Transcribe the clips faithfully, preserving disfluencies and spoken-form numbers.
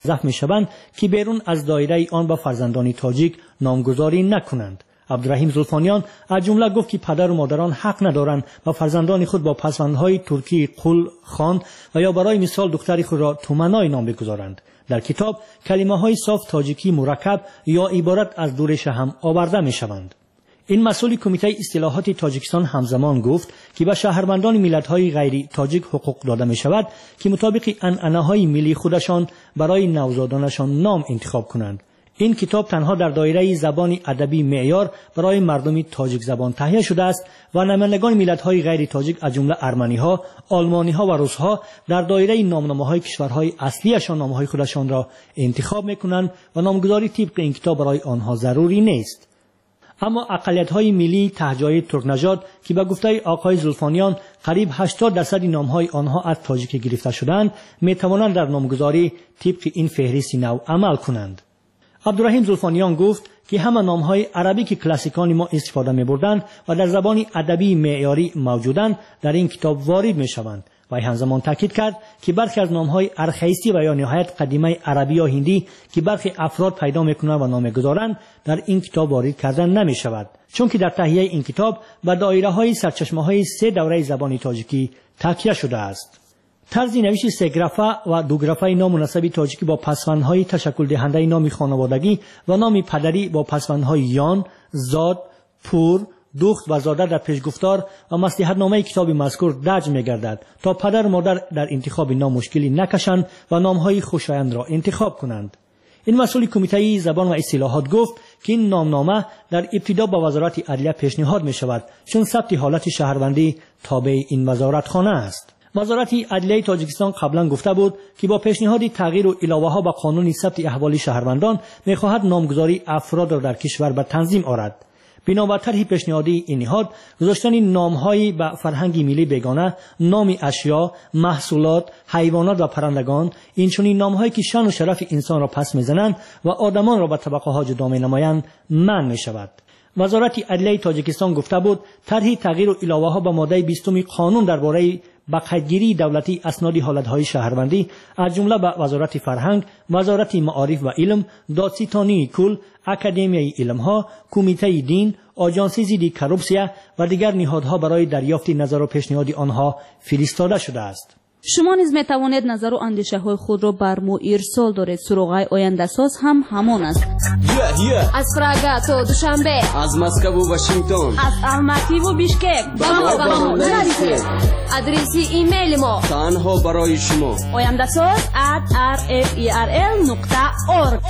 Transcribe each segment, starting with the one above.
موظف میشوند که بیرون از دایره آن با فرزندان تاجیک نامگذاری نکنند. عبدالرحیم زلفانیان از جمله گفت که پدر و مادران حق ندارند و فرزندان خود با پسوندهای ترکی قل خان و یا برای مثال دختری خود را تومنای نام بگذارند. در کتاب کلمه های صاف تاجیکی مرکب یا عبارت از دو ریشه هم آورده می شوند. این مسئول کمیته اصلاحات تاجیکستان همزمان گفت که به شهروندان ملت‌های غیر تاجیک حقوق داده می شود که مطابق عنعنه‌های ملی خودشان برای نوزادانشان نام انتخاب کنند. این کتاب تنها در دایره زبان ادبی معیار برای مردم تاجیک زبان تهیه شده است و نمایندگان ملت‌های غیر تاجیک از جمله ارمنی‌ها، آلمانی‌ها و روس‌ها در دایره نامنامه‌های کشورهای اصلیشان نامه‌های خودشان را انتخاب می‌کنند و نامگذاری طبق این کتاب برای آنها ضروری نیست. اما اقلیت‌های ملی تهجای ترکنژاد که به گفته آقای زلفانیان قریب هشتاد درصد نام‌های آنها از تاجیک گرفته شدند، می‌توانند در نامگذاری طبق این فهرست نو عمل کنند. عبدالرحیم زلفانیان گفت که همه نام‌های عربی که کلاسیکان ما استفاده می‌بردند و در زبان ادبی معیاری موجودند در این کتاب وارد می‌شوند. و همزمان تاکید کرد که برخی از نام‌های ارخیستی و یا نهایت قدیمی عربی یا هندی که برخی افراد پیدا می‌کنند و نامگذارند در این کتاب وارد کردن نمی‌شود، چون که در تهیه این کتاب به دایره‌های سرچشمه‌های سه دوره زبان تاجیکی تکیه شده است. طرز نوشت سه گرافه و دو گرافه نام مناسب تاجیکی با پسوندهای تشکل دهنده نام خانوادگی و نام پدری با پسوندهای یان، زاد، پور، دخت و زاده در پیشگفتار و مصلحت نامه کتاب مذکور درج می‌گردد تا پدر و مادر در انتخاب نام مشکلی نکشند و نام‌های خوشایند را انتخاب کنند. این مسئول کمیته زبان و اصلاحات گفت که این نامنامه در ابتدا با وزارت عدلیه پیشنهاد می‌شود، چون ثبت حالت شهروندی تابع این وزارتخانه است. وزارت عدلیه تاجیکستان قبلا گفته بود که با پیشنهاد تغییر و علاوه‌ها به قانون ثبت احوال شهروندان می‌خواهد نامگذاری افراد را در کشور به تنظیم آورد. بنابر طرح پیشنهادی این نهاد گذاشتن نام‌های به فرهنگ ملی بیگانه، نام اشیا، محصولات، حیوانات و پرندگان، اینچنین نام‌هایی که شان و شرف انسان را پس می‌زنند و آدمان را به طبقه ها جدا می‌نمایند منع می‌شود. وزارت عدلیه تاجیکستان گفته بود طرح تغییر و علاوه‌ها به ماده بیستم قانون درباره با قیدگیری دولتی اسناد حالتهای شهروندی از جمله به وزارت فرهنگ، وزارت معارف و علم، دادستانی کل، اکادمیای علمها، کمیته دین، آژانس ضد کروپسیا و دیگر نهادها برای دریافت نظر و پیشنهاد آنها فرستاده شده است. شما نیز می توانید نظر و اندیشه های خود را بر ما ارسال دارید. سراغ آینده ساز هم همان است. yeah, yeah. از پراگا تا دوشنبه، از مسکو و واشنگتن، از الماتی و بیشکک با ما با ما نرسید. آدرس ایمیل ما تنها برای شما آینده ساز at r f e r l نقطه org.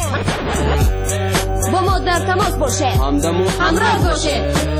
با ما در تماس باشید، همدم و همراه باشید.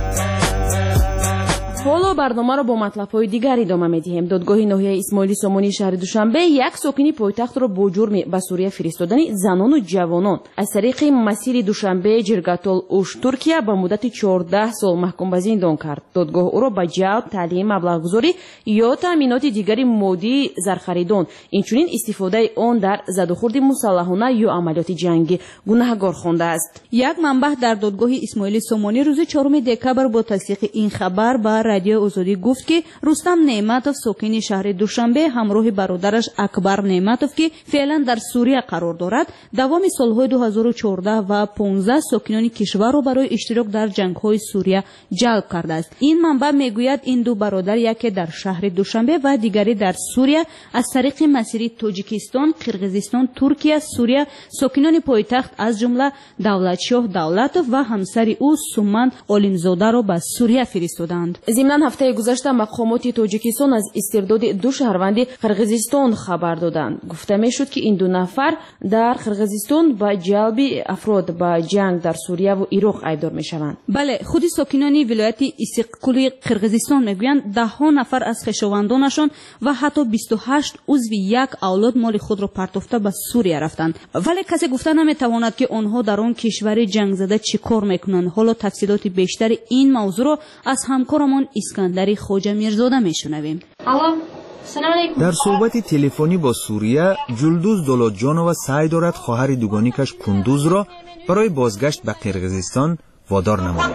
حالا برنامه را با مطلب‌های دیگر ادامه می‌دهیم. دادگاه ناحیه اسماعیلی سامانی شهر دوشنبه یک ساکنی پایتخت را با جرم به سوریه فرستادن زنان و جوانان از طریق مسیر دوشنبه جرگاتول اوش ترکیه به مدت چهارده سال محکوم به زندان کرد. دادگاه او را به جلب، تعلیم، مبلغ‌گذاری یا تامینات دیگری مادی زرخریدان، اینچنین استفاده آن در زدوخورد مسلحانه یا عملیات جنگی گناهکار خوانده است. یک منبع در دادگاه اسماعیلی سامانی روز چهارم دکبر با تصدیق این خبر به رادیو آزادی گفت که رستم نعمتوف ساکن شهر دوشنبه همراه برادرش اکبر نعمتوف که فعلا در سوریه قرار دارد دوام سالهای دو هزار و چهارده و پانزده ساکنان کشور را برای اشتراک در جنگ‌های سوریه جلب کرده است. این منبع میگوید این دو برادر، یکی در شهر دوشنبه و دیگری در سوریه، از طریق مسیر تاجیکستان، قرقیزستان، ترکیه، سوریه ساکنان پایتخت از جمله دولتشاه دولتوف و همسر او سومن عالمزاده را به سوریه فرستادند. ضمن هفته گذشته مقامات تاجیکستان از استرداد دو شهروند قرقیزستان خبر دادند. گفته میشد که این دو نفر در قرقیزستان با جلب افراد با جنگ در سوریه و عراق ایدار میشوند. بله، خود ساکنان ولایت استقلال قرقیزستان میگویند ده ها نفر از خویشاوندانشان و حتی بیست و هشت عضو یک اولاد مال خود را پرتافته به سوریه رفتند، ولی کسی گفته نمیتواند که آنها در آن کشور جنگ زده چی کار میکنند. حالا تفصیلات بیشتر این موضوع را از همکارمان اسکندری خوجه میرزاده میشنویم. در صحبت تلفنی با سوریه، جلدوز دولتجانووا سعی دارد خواهر دوگانیکش کندوز را برای بازگشت به قرقیزستان وادار نماید.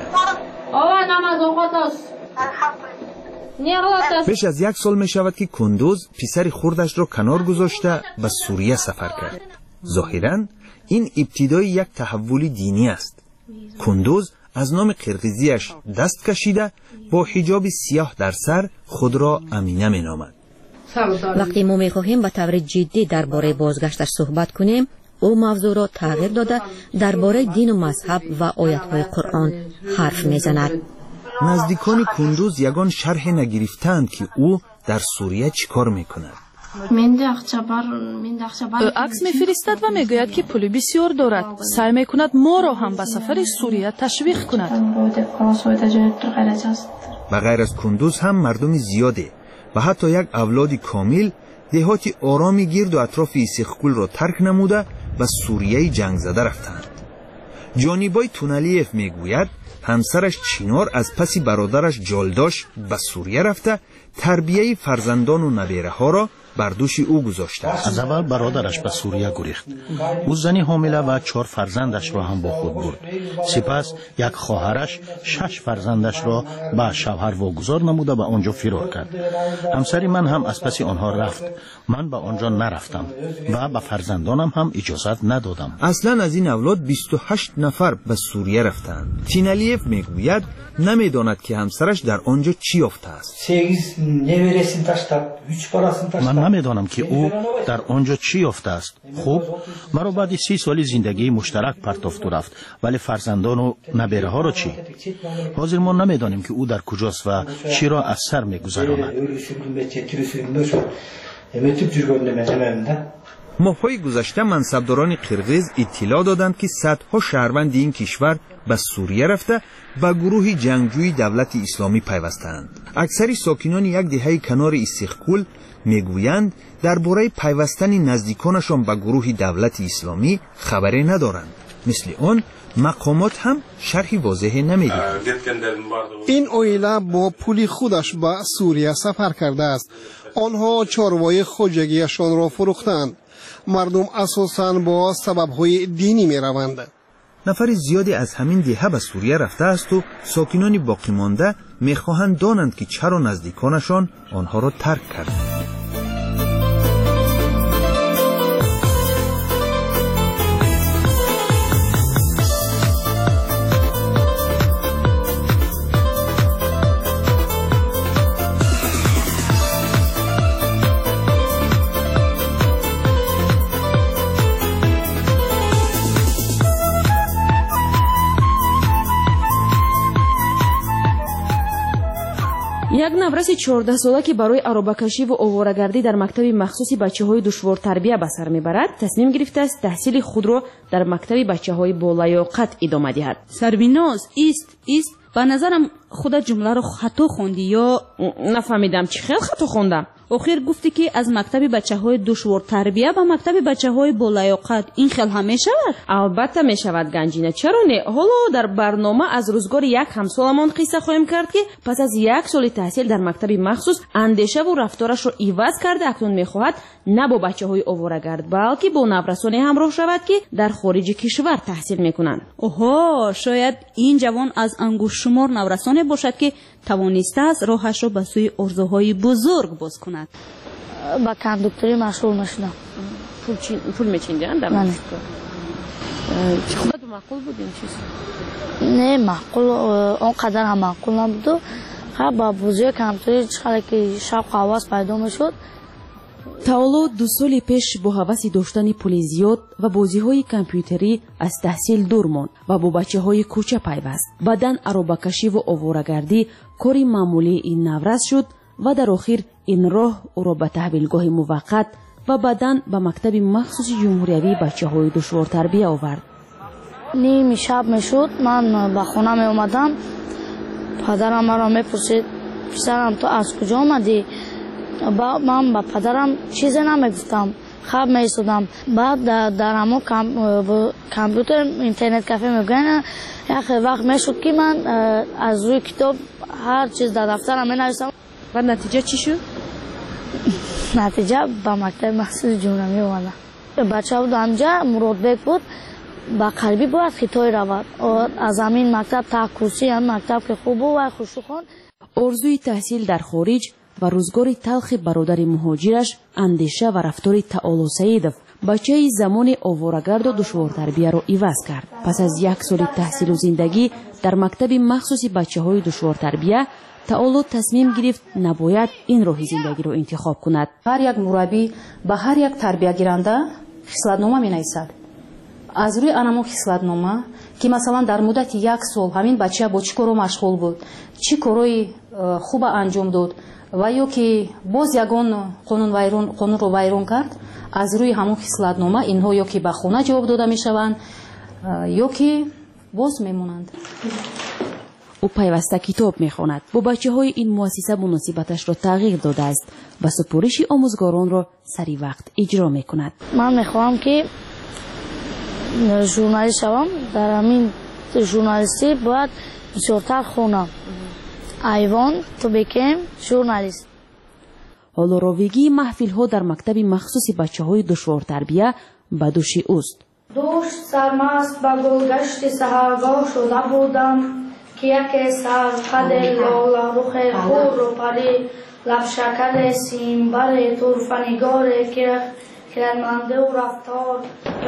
پیش از یک سال می شود که کندوز پسر خردش را کنار گذاشته به سوریه سفر کرد. ظاهراً این ابتدای یک تحول دینی است. کندوز از نام قرقیزیش دست کشیده با حجاب سیاه در سر خود را امینه می نامد. وقتی ما می خواهیم به طور جدی درباره بازگشتش صحبت کنیم، او موضوع را تغییر داده درباره دین و مذهب و آیات‌های قرآن حرف میزند. نزدیکان کندوز یگان شرح نگرفتند که او در سوریه چیکار میکند. عکس میفرستد و میگوید که پول بسیار دارد. سعی میکند ما را هم به سفر سوریه تشویق کند. و غیر از کندوز هم مردم زیاده و حتی یک اولاد کامل دهاتی آرامی گرد و اطراف ایسیخکول را ترک نموده و سوریه جنگ زده رفتند. جانیبای تونالیف میگوید همسرش چینار از پسی برادرش جالداش به سوریه رفته تربیه فرزندان و نبیره ها را بر دوش او گذاشته. از اول برادرش به سوریه گریخت. او زنی حامله و چهار فرزندش را هم با خود برد. سپس یک خواهرش شش فرزندش را به شوهر واگذار نموده به آنجا فرار کرد. همسر من هم از پس آنها رفت. من به آنجا نرفتم و به فرزندانم هم اجازت ندادم. اصلا از این اولاد بیست و هشت نفر به سوریه رفتند. تینالیف میگوید نمیداند که همسرش در آنجا چی یافته است. من نمیدانم که او در آنجا چی یافته است. خب مرا بعد سی سالی زندگی مشترک پرتافت و رفت، ولی فرزندان و نبیره ها را چی؟ حاضر ما نمیدانیم که او در کجاست و چی را از سر میگذراند. ماه‌های گذشته منصبداران قرقیز اطلاع دادند که صدها شهروند این کشور به سوریه رفته و گروه جنگجوی دولت اسلامی پیوستند. اکثر ساکنان یک دهه کنار ایسیخکول میگویند درباره پیوستن نزدیکانشان به گروه دولت اسلامی خبری ندارند. مثل آن مقامات هم شرحی واضح نمیدهند. این اویله با پول خودش به سوریه سفر کرده است. آنها چاروای خواجگیشان را فروختند. مردم اساساً با سبب‌های دینی می روند. نفر زیادی از همین دهه به سوریه رفته است و ساکنان باقی مانده می خواهند دانند که چرا نزدیکانشان آنها را ترک کردند. یک навраси чордаҳ сола ки барои аробакашиву оварагардӣ дар мактаби махсуси бачаҳои душвортарбия ба сар мебарад, тасмим гирифтааст таҳсили худро дар мактаби бачаҳои болаёқат идома диҳад. Сарбиноз, ист, ист. ба назарам худат ҷумларо хато хонди ё нафаҳмидам чӣ хел хато хондам. охир гуфтӣ ки аз мактаби бачаҳои душвортарбия ба мактаби бачаҳои болаёқат ин хел ҳам мешавад? албатта мешавад ганҷина, чаро не? ҳоло дар барнома аз рӯзгори як ҳамсоламон қисса хоҳем кард ки пас аз як соли таҳсил дар мактаби махсус андешаву рафторашро иваз карда акнун мехоҳад на бо бачаҳои оворагард, балки бо наврасоне ҳамроҳ шавад ки дар хориҷи кишвар таҳсил мекунанд. оҳо, шояд ин ҷавон аз ангушшумор наврасоне бошад ки тавонистааст роҳашро ба сӯи орзуҳои бузург боз кунад. با کاندوکتوری مشغول میشدم. پول چی پول میچیندن در دانشگاه؟ چه خودت معقول بود این چیز؟ نه معقول اونقدر هم معقول نبود. خب با بزرگ کاندوکتوری چقدر که شوق و هوس پیدا میشد. таоло ду соли пеш бо ҳаваси доштани пули зиёд ва бозиҳои компютерӣ аз таҳсил дур монд ва бо бачаҳои кӯча пайваст. баъдан аробакашиву оварагардӣ кори маъмулии ин наврас шуд ва дар охир ин роҳ ӯро ба таҳвилгоҳи муваққат ва баъдан ба мактаби махсуси ҷумҳуриявии бачаҳои душвортарбия овард. ними шаб мешуд, ман ба хона меомадам. падарам маро мепурсид, писарам ту аз куҷо омадӣ? ман ба падарам чизе намегуфтам, хаб меистодам. баъд дар ҳамон компютер интернет кафе мегӯян яхе вақт мешуд ки ман аз рӯи китоб ҳар чиз дар дафтарам менависам. ва натиҷа чӣ шуд? натиҷа ба мактаби махсуси ҷумҳуриявӣ омадам. бача буд анҷа муродбек буд, ба қарибӣ бояд хитой равад. аз ҳамин мактаб таҳкурсӣ ҳам мактаб ки хуб бу вай хушухон. орзуи таҳсил дар хориҷ ва рӯзгори талхи бародари муҳоҷираш андеша ва рафтори таоло саидов бачаи замони оворагарду душвортарбияро иваз кард. пас аз як соли таҳсилу зиндагӣ дар мактаби махсуси бачаҳои душвортарбия таоло тасмим гирифт набояд ин роҳи зиндагиро интихоб кунад. ҳар як мураббӣ ба ҳар як тарбиягиранда хислатнома менависад. аз рӯи анамон хислатнома ки масалан дар муддати як сол ҳамин бача бо чӣ коро машғул буд, чӣ корои хуба анҷом дод ва ё ки боз ягон қонунро вайрон кард, аз рӯи ҳамон хислатнома инҳо ё ки ба хона ҷавоб дода мешаванд ё ки боз мемонанд. ӯ пайваста китоб мехонад. бо бачаҳои ин муассиса муносибаташро тағйир додааст ва супориши омӯзгоронро сари вақт иҷро мекунад. ман мехоҳам ки журналист шавам. дар ҳамин журналистӣ бояд бисёртар хонам. айвон то бекем журналист. ҳолоровигии маҳфилҳо дар мактаби махсуси бачаҳои душвортарбия ба дӯши ӯст. دوش سرمست به گلگشت سحرگاه شده بودم که یک سرقد لاله رخ خور و پری لب شکر سیمبر طرفنگار که کرمانده و رفتار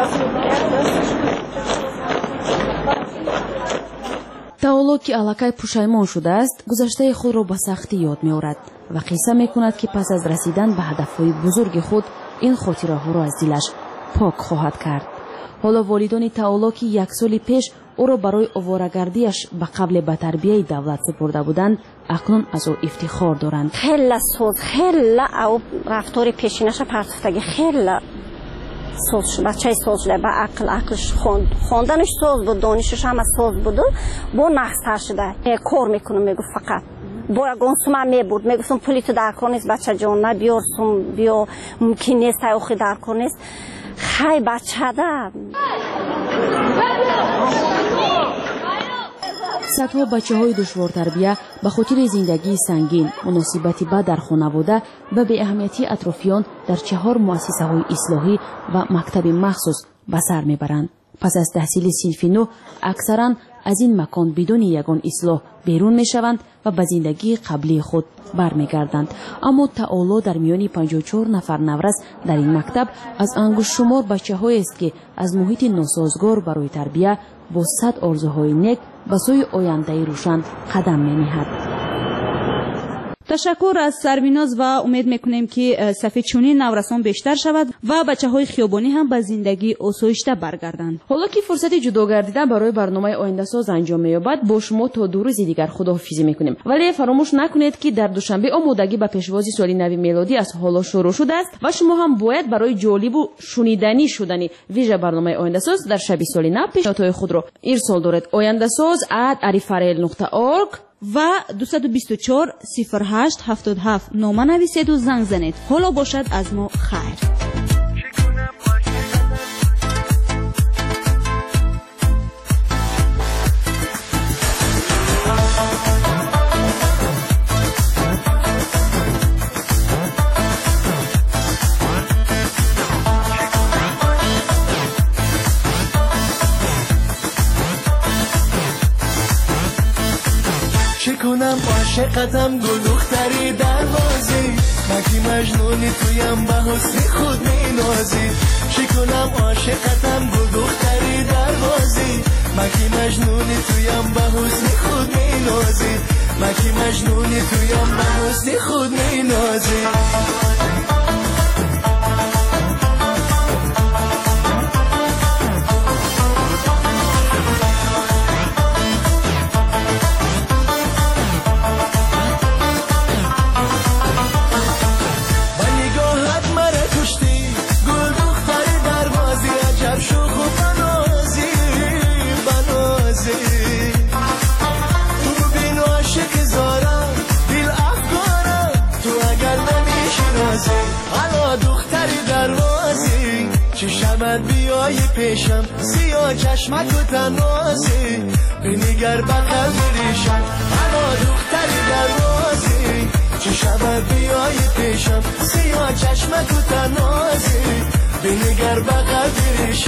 таоло ки аллакай пушаймон шудааст, гузаштаи худро ба сахтӣ ёд меорад ва қисса мекунад ки пас аз расидан ба ҳадафҳои бузурги худ ин хотираҳоро аз дилаш пок хоҳад кард. ҳоло волидони таоло ки як соли пеш ӯро барои оварагардиаш ба қабле ба тарбияи давлат супурда буданд, акнун аз ӯ ифтихор доранд. хела соз хела ав рафтори пешинаша партуфтаги хела соз шуд, бачаи соз шуда, ба ақл ақлш хонд хонданаш соз буд, донишаш ҳама соз буду, бо нақстар шуда кор мекунам мегуфт фақат бо ягон сума мебурд, мегуфтам пули ту дар кор нест бачаҷон, на биёр сум биё мумкин нест охи дар кор нест. хай бачада садҳо бачаҳои душвортарбия ба хотири зиндагии сангин, муносибати бад дар хонавода ва беаҳамиятии атрофиён дар чаҳор муассисаҳои ислоҳӣ ва мактаби махсус ба сар мебаранд. пас аз таҳсили синфи нӯ аксаран аз ин макон бидуни ягон ислоҳ берун мешаванд ва ба зиндагии қаблии худ бармегарданд. аммо таоло дар миёни панҷоҳу чор нафар наврас дар ин мактаб аз ангушшумор бачаҳоест ки аз муҳити носозгор барои тарбия бо сад орзуҳои нек ба сӯи ояндаи рӯшан қадам менеҳад. ташаккур аз сарвиноз ва умед мекунем ки сафи чунин наврасон бештар шавад ва бачаҳои хиёбонӣ ҳам ба зиндагии осоишта баргарданд. ҳоло ки фурсати ҷудо гардидан барои барномаи оиндасоз анҷом меёбад, бо шумо то ду рӯзи дигар худоҳофизӣ мекунем. вале фаромӯш накунед ки дар душанбе омодагӣ ба пешвози соли нави мелодӣ аз ҳоло шурӯъ шудааст ва шумо ҳам бояд барои ҷолибу шуниданӣ шудани вижа барномаи оиндасоз дар шаби соли нав пешниҳодҳои худро ирсол доред. ояндасоз at arifarel нуқта org ва дуст و بیست و چهار صفر هشت هفتاد و هفت نامه نویسید و زنگ زنید. حالا باشد از ما خیر. کنم عاشقتم گل دختری دروازی مگی مجنونی تویم به حسن خود مینازی چی کنم عاشقتم گل دختری دروازی مگی مجنونی تویم به حسن خود مینازی مگی مجنونی تویم به حسن خود مینازی بیای پیشم سیاه چشمک و تنازی بنگر بقل بریشم اما دختری دروازی چه شود بیای پیشم سیاه چشمک و تنازی بنگر بقل بریشم